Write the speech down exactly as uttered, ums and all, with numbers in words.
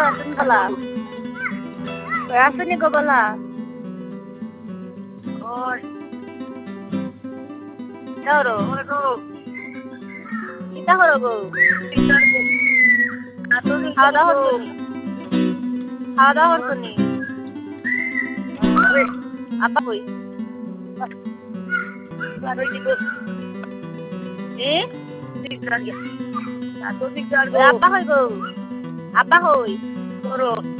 আছেন বলা আছেনি গো বলা Oi, Euro oi, go. kita horo গো খাওয়া দাওয়া হচ্ছে খাওয়া দাওয়া হচ্ছে নি আব্বা কই Sabi dito. এ Tigran ya. Ato tigran go. আব্বা কই গো আব্বা কই Oro.